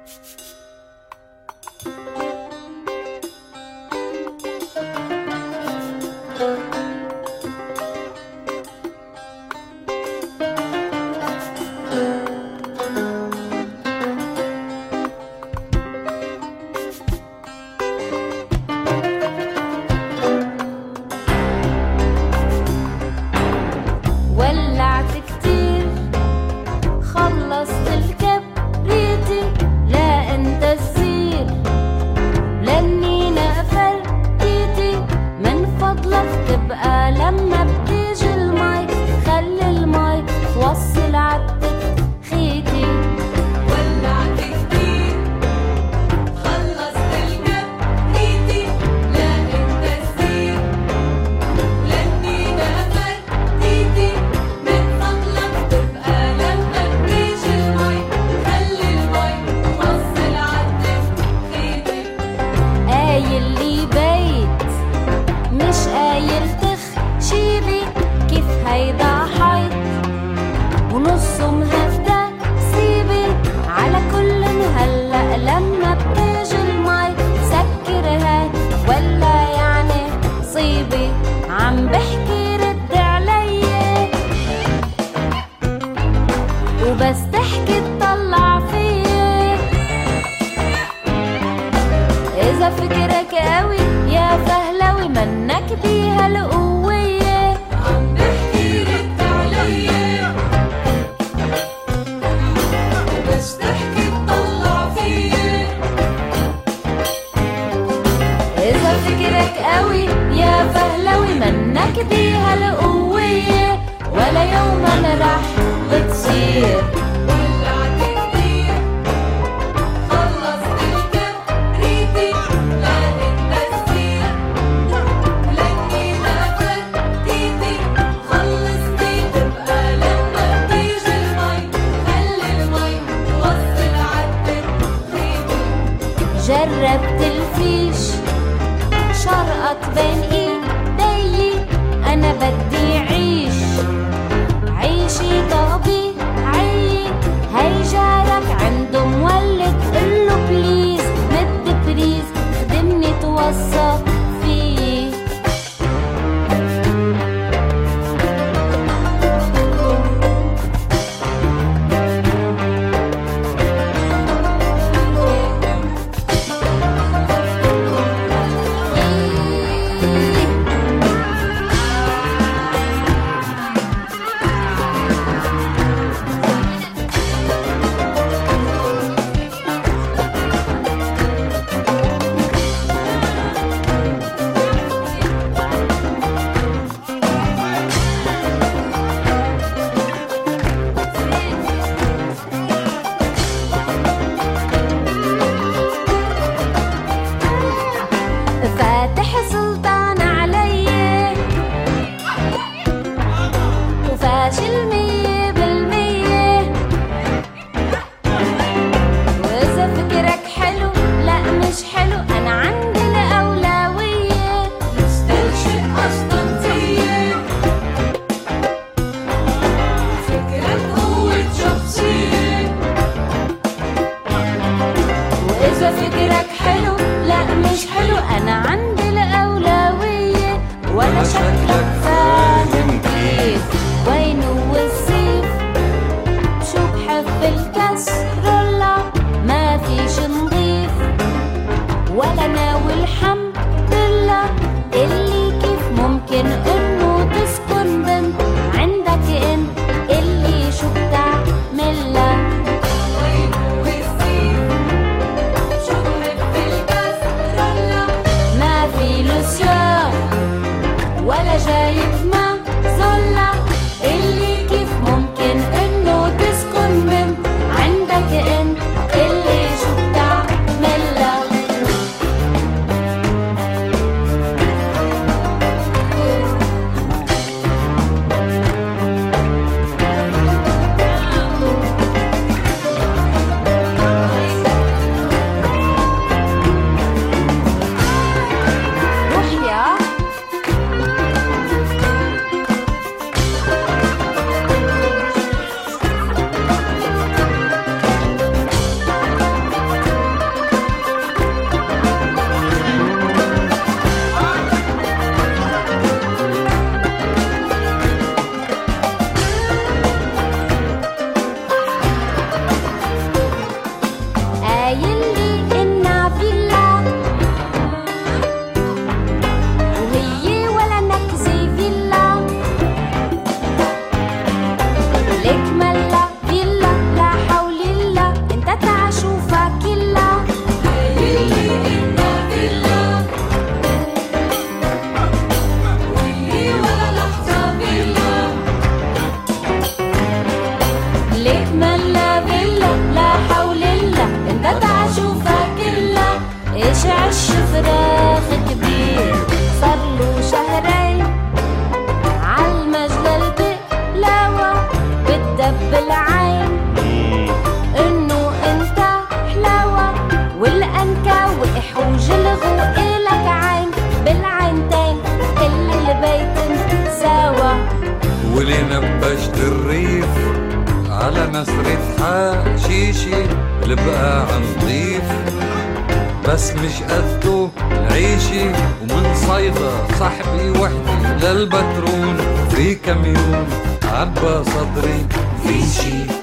جربت الفيش شرقت بين ايدي، انا بدي عيش عيشي طبيعي. هي جارك عنده مولد قله بليز مد بريز خدمني توثق فيه. فاتح سلطان علي وفاشل 100%، وإذا فكرك حلو لا مش حلو، أنا عندي الأولوية. مستلشق أصلاً فيا فكرك قوة شخصية، وإذا فكرك حلو لا مش حلو، أنا عندي الأولوية. ولا شكلك فاهم كيف وينو السيف، شو بحب الكسرولة ما فيش نضيف، ولا ناوي الحمد لله اللي كيف ممكن إنه تسكن بنت عندك انت اللي شو بتعملها. وينو السيف شو حشيشي البقاع نضيف بس مش قدو العيشي، ومن صيدا صاحبي وحدي للبترون في كميون عبى صدري في شي